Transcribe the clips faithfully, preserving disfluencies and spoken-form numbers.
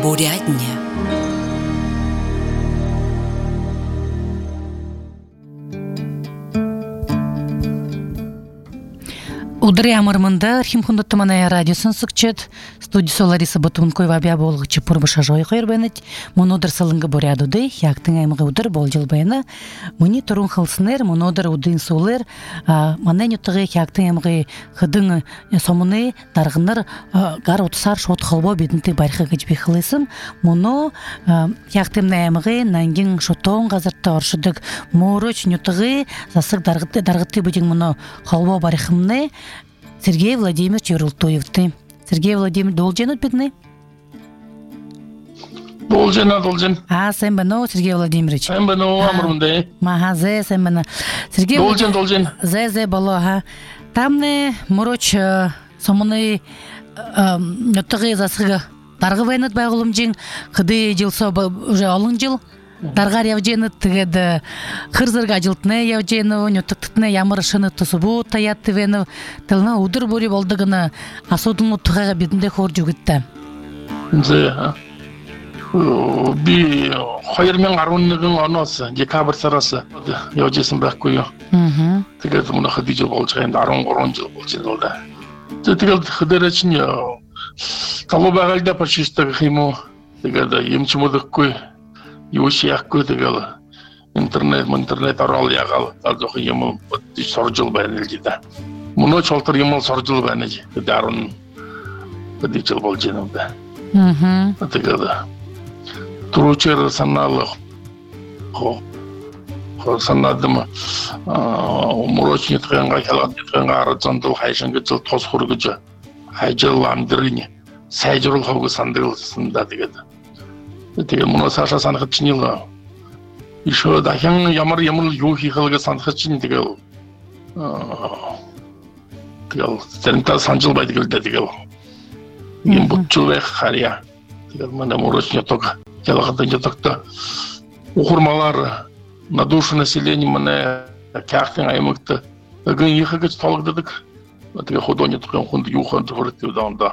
Бурятия. Удары амырмында Архим Хундаттаманая радиосын сыкчет, студиясы Лариса Батункоева бия болгычы пурбыша жой койрбенет, монодыр салынғы борядуды, яктың аймығы удар бол жылбайына, мұни тұрын қылсынер, монодыр удын солер, маннан юттығы яктың аймығы қыдың сомыны дарғыныр гар отысар шот қылбо бедінті барқы гыжбе қылысым, мұны яктың аймығы нангин шотон ғазыртты оршыдық морыч юттығы засық дарғытты бөден мұны қылбо барқымны, Сергей Владимирович Юрултоевты. Сергей Владимирович должен отбедны? Должен, должен. А, сен бано, Сергей Владимирович. Сен бано, амрунде. Маха, зе, сен бано. Сергей Должен, должен. Зе, зе, бало, ха. Там не мороч сомыны нөттіғі засығы дарғы вайнат байғылым жен, қыды жыл соба уже алын жыл. Даргар явжены тігеді қырзырға жылтыны явжены, нөттіктітіні ямырышыны тұсыбу таятты вені, тылына удыр бөрі болдығыны асудың ұттығаға бетінде қор жүгітті. Зе, би қойырмен қаруынығын анасы, декабр сарасы, явжесін бәк көйі. Тігеді мұны қыды жыл бол шығайында, арон қорон жыл бол жыл олда. Тігеді қыдыр әчін, талу бағалда пачистығы қиму, тігеді емчі мұдық көй. Юши акку тегел интернет интернет арал ягал азох ямыл соржул байнылжида муну чолтур ямыл соржул байныжи дарун бедичил болженуда мм тегел туручер саналы хо хо санадым мурочни тгенга калган тгенга арзандыл хайшынга жыл тосхургужу хайжыл андырыни сайжырыл хогу сандырылсында дегеді. Тэгээ мұны саша санқы чинила. Еще дахян ямар ямар юхи хылғы санқы чин тэгел. Тэгел сәрімтал санжыл байды келді тэгел. Ем бұтчыл бәк қария. Тэгел мұны мұрочне тоқ. Келағыдан жетіқті оқырмалар на душу населения мұны кәқтен аймықты. Үгін ехі кәч талғдыдық. Тэгээ худоне тұқын құнды юхан тұғырды деуді.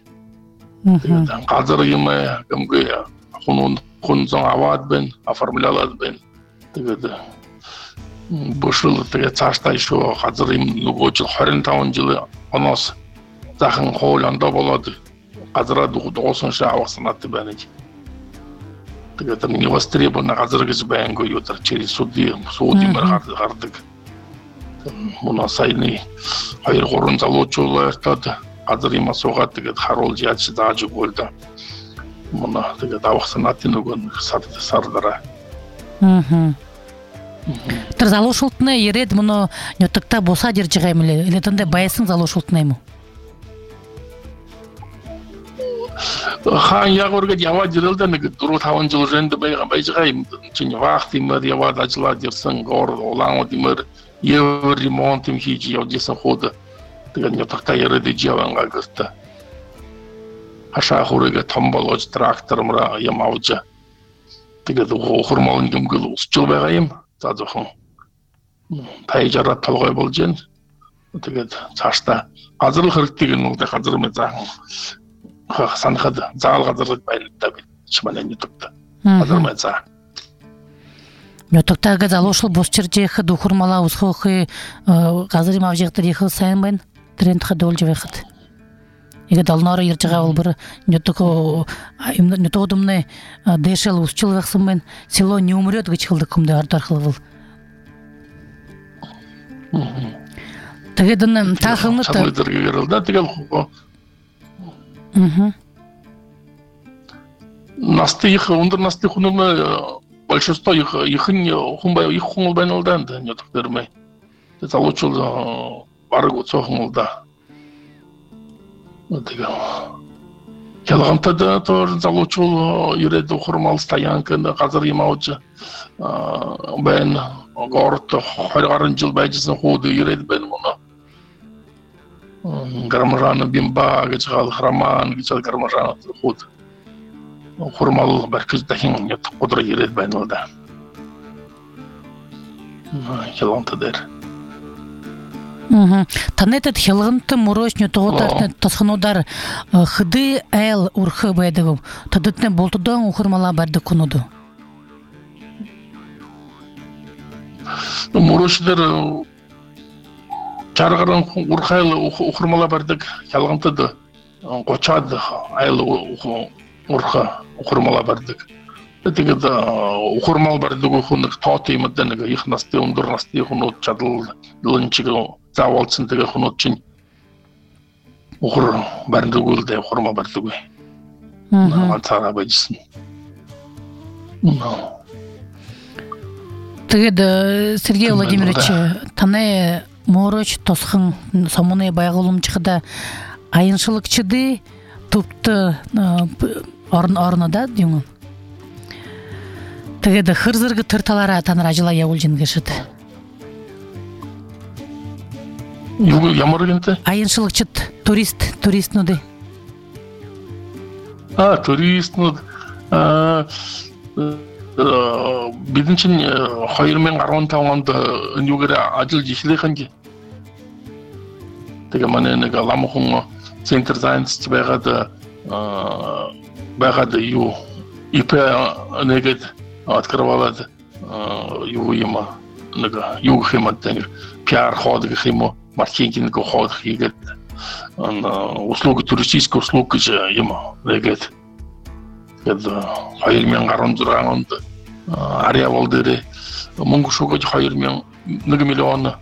Қазір емі кімгі Хунун хунзон авад бен, оформлялад бен. Тегеді бұшыл теге цашта еще қазір им нүгочыл қырын тауын жылы анасы зақын қоланда болады. Қазір доғысыншы авақсанатты бәнеде. Тегеді невостребованы қазіргі бән көйотыр. Через суды, суды мір қардық. Мұна сайны қайыр қорын залочы олы әртады. Қазір има соғат тегеді қарол жиятшы дағжы көлді. Мұна тегеді авақсанатын өгін сардара. Тір залошылтыны еред мұны нөттікта боса дер жығаймылы, елетінде байысын залошылтыны му? Хан яғы өргет ява дерілді, дұру тауын жылы жөнді бай жығайым. Чүні вақты имір, ява дачыла дерсің, олаңы демір, евір ремонтым хейджі яу десін ходы. Деген нөттікта ереді жаванға кірді. Аша хурыга томболоч трактор мра ямауча. Тегеді оқырмалын кімгіл ұсчыл бағайым. Задықын тайжара талғай бол жен. Тегеді чашта қазір қырық деген олда қазір ме зағын. Санқады. Зағал қазірлік байлықта бен. Шыманен нетікті. Қазір ме зағын. Нетіктағы залошыл бос жерде қыд оқырмала ұсқы қазір ем авжеқті декіл сайын бен. Тренд қыды ол жевеқыд. Еге далнары ерчіға ол бір нетодымны дешел ұсчыл вақсын мен село не умрет ғычқылды күмді ардарқылы бұл. Тегедін тақылны... Сақлыдырға керілді, тегел құғы. Насты еқі, ондар насты құнымы большинство еқін құңыл байналдан да нетіктермей. Залучыл бары соқың олда. Келғантада тоже залучил юреду хурмал стоянканы қазір емаучы бән ғорытты қойғарын жыл бәйжісін худы юреді бән мұны гармажаны бимба гычгал храман гычал гармажаны худ хурмал баркыз дахин нет қодыр юреді бән олда келғантадыр Танетет хелгынты мурочню тоготарны тосхынудар хыды эл урхы байдыгым. Тадытны болтудан ухырмала барды кунуду. Мурочдар чаргаран урхайлы ухырмала бардык хелгынтыды. Кочады эл урха ухырмала бардык. Тэгээд ухурмал бардык ухуныг тоот юмдаа нэг их насны өндөр насны хүнүүд чадал лөнчиг заавалцсан тэгээ хүнүүд чинь ухур бардык үлдээ ухурмал бардык бай. Аа цаараа байжсэн. Тэгээд Сергей Владимирович таны мороч тосхын сомуны байгууламжыда айыншылыкчыды тупты орын орнада дейм. Тэгээд хырзыргы тырталара танар ажыла явуулжин кешет. Ямар гэнтэй? Айыншылыкчыт турист туристнуды. А туристнуд а бидэн чинь two thousand fifteen онд юугээр ажиллаж эхлэхэн ги. Тэгээ манай нэг ламхон центр занятости байгаад байгаад юу ИП нэгэд открывалад юу юм нэг юу гэх юм бэ? пиар ход гэх юм уу? Маркетинг ход хийгээд услуги туристические услуги гэж юм нэгэд. Тэгээд two thousand sixteen онд Ариавал дээр мөнгө шугаж two миллион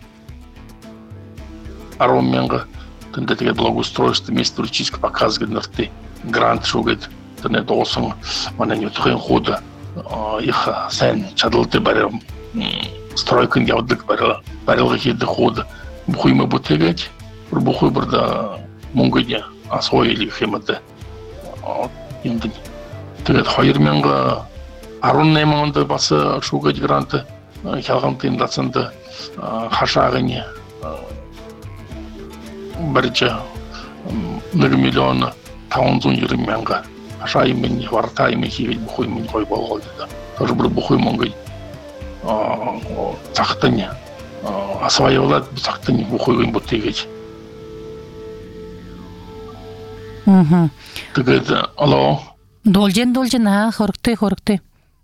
ten мянга тэнд тэгээд благоустройство мест туристический показ гэдэг грант шугаж тэнд доосон манай нутгийн хууд их сайн чадалтай барь стройкын явдаг барь барилга хийдэг хууд бүх юм бүтээгээд бүх бүрд мөнгө асууя гэх юм да. Энд тэгээд two thousand eighteen онд бас шугаж грант хялгантын дацанд хашаагын барьж one миллион five hundred мянга хашааймын вартаймын хийгээд бүх юм гой болгоод тэр бүр бүх юм гой цагтань асваявлаад цагтань бүх юм бүтээгээд. Мм. Тэгээд алло. Должен должен аа хорогтой хорогтой.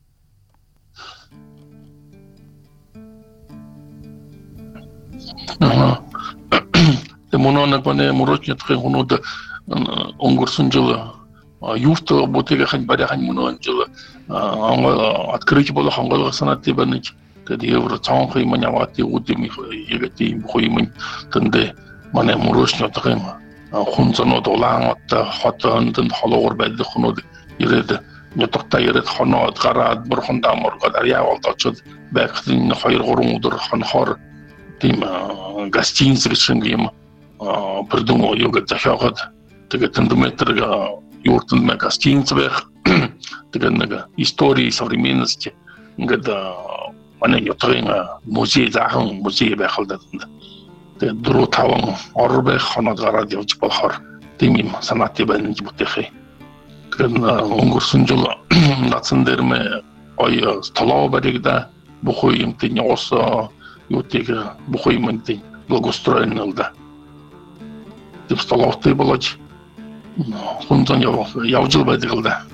Аа. Мононог бане мурочнятхын хүнүүд өнгөрсөн жил юут ботега хань барихан монон жил открыть болох хонголго санаатны баныг тэгээд евро цаонхын юм яваад үдэм ягаад юм хоймын тэндэ манай мурочнятхын хүн зонод улаан от хотонд холуур байдаг хүнүүд ирээд нутагтаа ирээд хоноод гараад бурхандаа моргоод ариавалд очоод байхын two three өдөр хонохоор тийм гостиниц гэсэн юм придумал юга захиагад тэгээд тендометр юуртанд мэ гостиниц байх тэгээд нэг истории современности ингээд манай ятгийн музей захан музей байх л да. Тэгээд дөрөв таван ор байх хоноод гараад явж болохоор тийм юм санаатай байна гэж бүтэхээ. Тэгээд өнгөрсөн жил нацсан дээр мэ ой столоо баригда бүх юм тийм ус юутыг бүх юм тийм благоустроено да. Тэв столовтой болж хүнзон явж байдаг л да.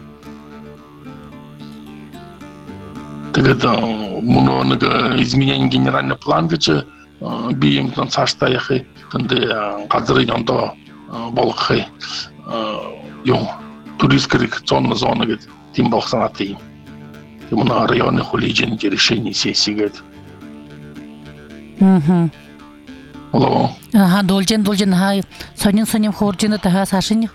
Тэгээд мөн нэг изменение генеральный план гэж би юм цаашдаа яхи тэнд газрын ондоо болгох юу туристских зон зона гэдэг тийм болох санаатай юм. Мөн районных уличных решений сессии гэдэг. Мм. Алло. Ага, должен должен хай сонин сонин хоржина та сашин.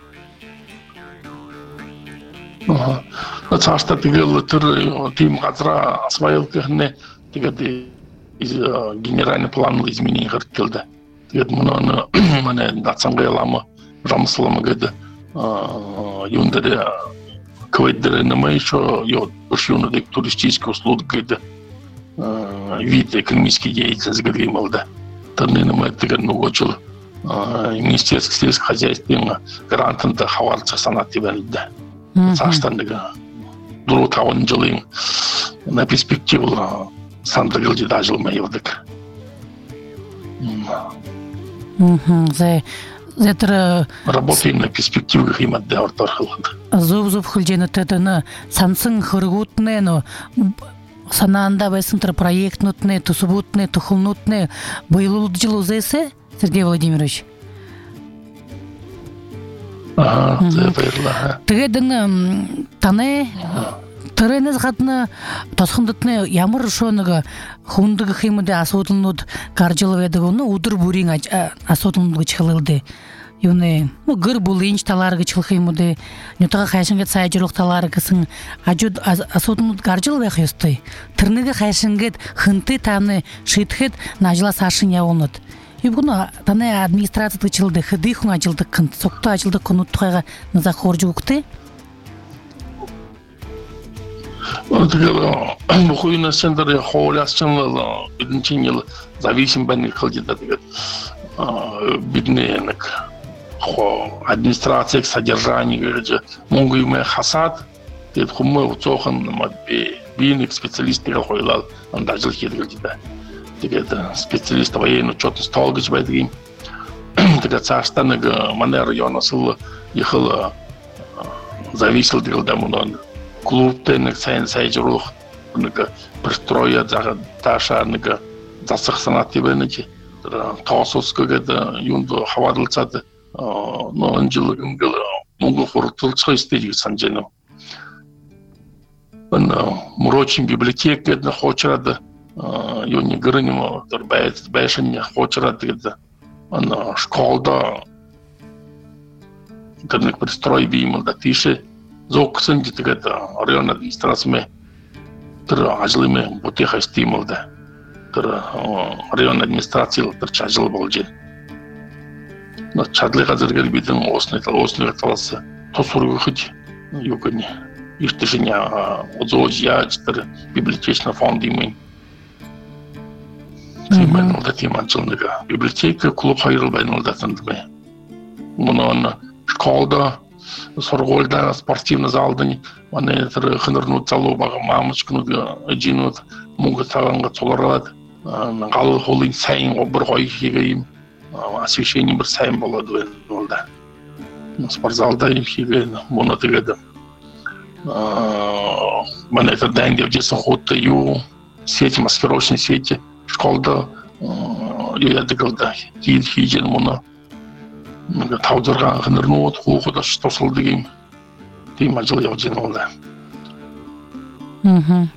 Ага. Цаашдаа тэгэл тэр тийм газраа освоилт гэхнэ тэгээд генеральный план изменений гаргалда. Тэгээд мөн манай дацангайлам рамслам гэдэг юундэр кведэр нэмэйшо ё пошюнуды туристические услуги гэдэг вид экономической деятельности гэдэг юм бол да. Тэрний нэмээд тэгээд нөгөө жил министерство сельского хозяйства грантанд хаваалцах санаатай байна да. Цаашдаа нэг four five жилийн на перспективу сандрилж ажилламаа явдаг. Мгм. Зе зетер Работаем на перспективу химат да ортархылады. зуб зуб хылжены тетені самсын хыргутне но санаанда байсынтыр проект нутне тусубутне тухулнутне быйыл жыл узесе Сергей Владимирович. Ага, це байырла. Тегеден тане Төренес қатны тосқындытны ямыр шоныға хундығы химыды асотылнуд каржылы оны удыр бурин асотылнуды чылылды. Юны гыр булынч таларғы чылхимыды, нютаға хайшынғет сайжырлық таларғысын ажуд асотылнуд каржылы вәқ юсты. Тырныға хайшынғет хынты таны шитхет нажыла сашын яуынуд. Юбгуна таны администрацияты чылды, хыды хүн ажылды кынт, соқты ажылды күнут тұқайға ныза хоржы ұқты. Тэгэл мөхүйнэ сендэр хоолясчанлал бидэнчин ил зависим бани кылжыда тэгээд бидне нэг хо администрацияг содержание гэж монгол юм хасад тэгээд хүмүүс уцохан мад би би нэг специалистыг хойлал анд ажил хийдэг л да. Тэгээд специалист военный учет стол гэж байдаг юм. Тэгээд цаашдаа нэг манай районоос л ехал зависел дэл дамон клубтэй нэг сайн сайжруулах нэг пристроя таашаа нэг засах санаат байна чи тоосос гэдэг юунд хаваалцаад нон жил ингээл монгол хурцлцох стилийг санаж байна. Ана мурочин библиотек гэдэг хоочраад юуны гэрнэм тэр байц байшин хоочраад гэдэг ана школда тэр нэг пристрой биймэл да тийшээ зоксэн гэдэг район администрацияме тэр ажлыме бүтээхэ стимул да тэр район администрациял тэр ажил болж байна. Но чадлыг газаргэр бидэн уусны уусны талаас тус хүргэх юу гэнэ иртэшний озож яаж тэр библиотечный фонд юм. Тийм л да тийм анчныг библиотека клуб хайрал байна л да тандмэ. Мөн школда сургуульда спортивный залдын манай тэр хынырнууд залуу бага маамчкнууд жинууд мөнгө цагаанга цулраад гал холын сайн обер гоё хийгээ юм освещение бір сайн болоод байна бол да. Спортзалда юм хийгээ моно тэгээд манай тэр дэнд явжсэн хот юу сети маскировочной сети школда юу яадаг да хийж моно нэг тав зургаан хэнэрнүүд хүүхэд аш тусалдаг юм тийм ажил явж байна уу да. Мм.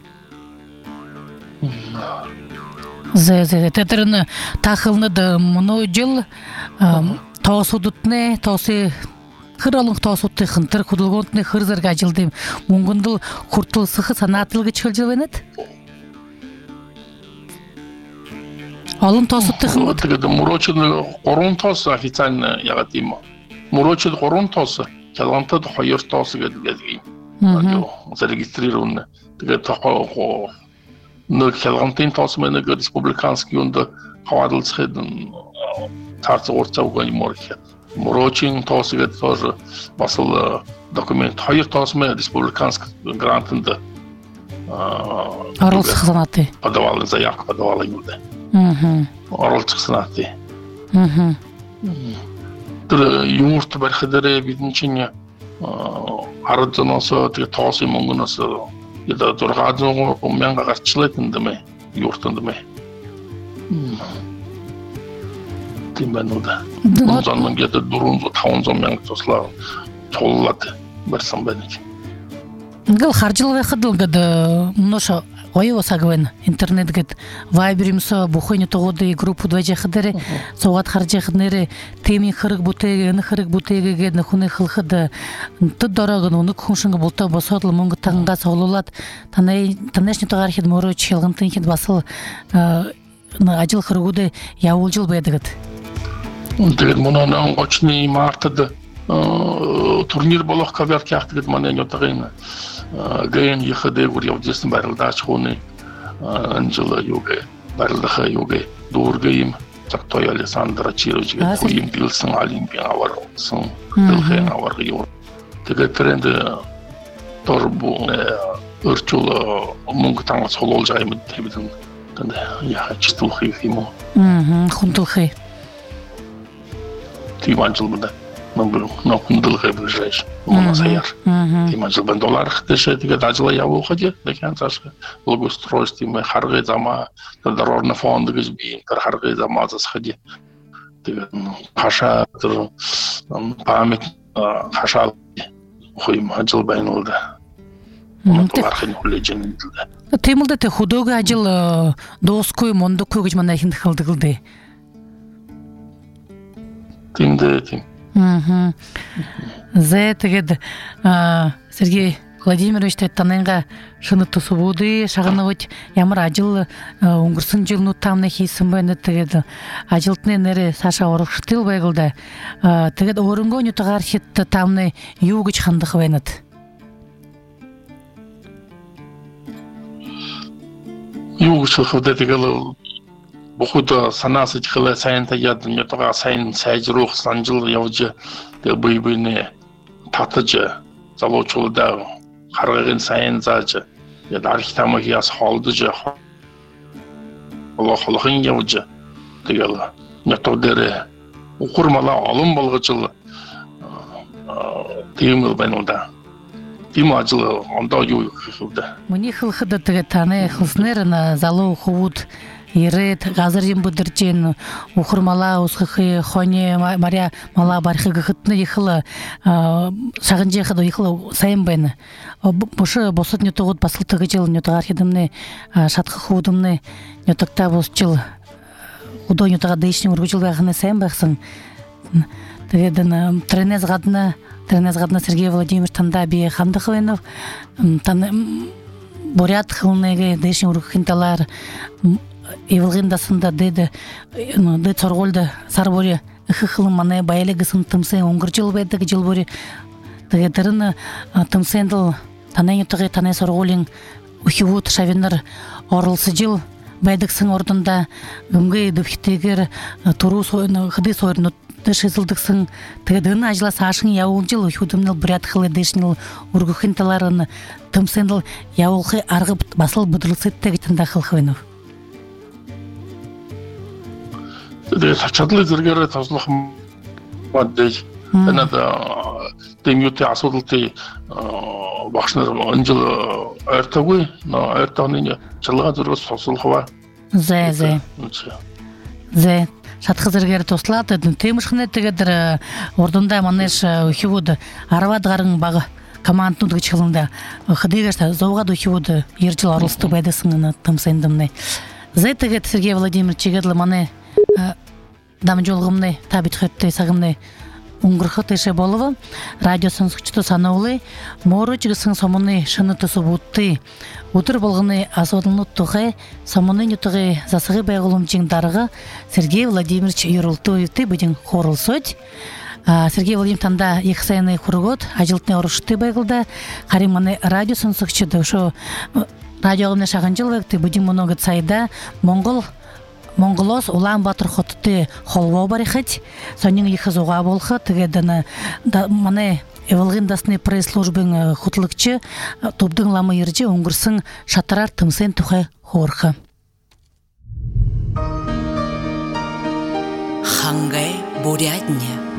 Зэ зэ тэтерн тахылнад моно жил тоосудутне тоосы хыралын тоосудты хынтыр худулгонтны хырзарга ажилдым мунгундул хуртулсыхы санаатылгы чылжы бенет. Алын тоосудты хынт. Тэгээд мурочид гурван тоос официально ягаад юм. Мурочид гурван тоос, Чалгантад хоёр тоос гэдэг юм. Зарегистрированы. Тэгээд тохоо нэг Чалгантын тоос мэнэг республиканский юунд хаваалцахад цаарцуурцаа юм уу гэх. Мурочин тоос гэдэг тоже бас л документ хоёр тоос мэ республиканский грантанд оруулах санааты. Подавал заявку подавал юм да. Мм. Оруулах санааты. Мм. Тэр юмурт барихадаа бидний чинь арадноос тэр тоос юм онгоноос яда зургаазон мянга гарчлаа тэндэмэ юуртандэмэ. Тийм байна уу да. Онцон ингээд дөрвөн таван мянга туслаа туллаад барсан байна. Гэл харжил байхад гэд ноша Ой сагвен интернет гэд вайберимсо бухойны тогоды группу дважахдары согат харжахнere темийн хэрэг бүтээг энэ хэрэг бүтээгээ гэд нөхөний хылхад тэд дорогон өнөг хүншинг бултаа босоод л мөнгө тангаа цоглуулад танай танайшны тагаар хэд мөрөө чилгантын хэд басал ажил хэргүүдэ явуулжил байдаг гэд. Тэгээд монон очны мартад турнир болох кавярк яхт гэд манай нотагийн гэн яхадэг үр явжсэн барилдаач хуны анжела югэ барилдаха югэ дургэм цагтой Александр Чирович гэдэг юм билсэн олимпиа авар сон дэлхэн авар юу тэгээд тренд торбу өрчөл мөнгө тангаас холуулж байгаа юм гэдэг тэнд яа чистуулах юм уу мм хунтулхи тиман жыл буда ну ну кундылга ближайший он саяр тиман жыл бен доллар деше тиге дажла я уходи декен сашка благоустройство мы харгы зама дорожный фонд гизби харгы зама засходи тиге хаша память хаша хуйм жыл бен oldu Темылда те худога ажыл доской мондо когж мана хин хылдыгылды. Тимде тим. Мм. Зе тегед Сергей Владимирович таненга шыны тусубуды шагыныбыт ямар ажыл уңгурсын жылну тамны хейсин бен тегед ажылтны нере Саша орукштыл байгылда тегед орунго нютагар хитты тамны югыч хандык бенет. Югыч хавда тегел бухуда санасы тхила сайнта яд нютага сайн сайжрух санжыл явжы те быйбыны татыжы залочулда харгын сайн заажы яд архитамагияс холдыжы Аллах Аллахын явжы тегел нютагдere укурмала алым болгычыл тыймыл бенуда Тим ажыл онда юу хылда. Муни хылхыда теге таны хылснер на залу хувуд ирет газырым будырчен ухурмала усхы хоне Мария мала бархы гытны ихла шагынжы хыда ихла сайын бен. Бушы босот нютугут басылтыгы жыл нютагар хидымны шатхы хувудымны нютакта босчыл удо нютага дейшни ургучыл багыны сайын бахсын. Тегеден тренез гадна Тренез гадна Сергей Владимирович танда би хандыхвенов тан бурят хылнеге дейшин урухинталар евылгындасында деде де цорголда сарбори хылым мане байлыгысын тымсы оңгыржыл бедеги жылбори тегедерин тымсендл танен тыгы тане сорголин ухивут шавинер орылсы жыл байдыксын ордунда гымгы дыфтегер туру сойны хыды сойны Дышызылдыксын тыдын ажла сашын яулжыл худымныл бурят хылы дэшнил ургухинталарын тымсендл яулхы аргып басыл будырлсы тегитында хылхвенов. Де сачадлы зергере тазлых маддей. Энада демюте асудылты башныр анжыл артагы, но артаны чылга зурга сосулхва. Зе зе. Зе Шатхызыргер тослаты темышхне тегедер ордунда манеш ухивуд арвадгарын багы командны чылында хыдыгашта зовга ухивуд ерчил арылсты байдысыңны тымсендымны. Зе тегет Сергей Владимирович чегедлы мане дам жолгымны табит хетте сагымны уңгурхы теше боловы радиосын сукчту санаулы мору чыгысын сомуны шыны тусу бутты утыр болгыны асодылны тухай сомуны нютыгы засыгы байгылым жиңдарыгы Сергей Владимирович юрултуевты будин хорулсуть Сергей Владимирович танда ихсайны хургот ажылтны орушты байгылда хариманы радиосын сукчуду шо радиогымны шагынжыл векти будин много сайда монгол Монголос улан батыр хотты холво барихать, сонин ихы зуга болхы, тегедені мане евылғындасыны пресс-службың хутлыкчы тубдың ламы ерже оңгырсын шатырар тымсен тухай хорхы. Хангай Бурятня.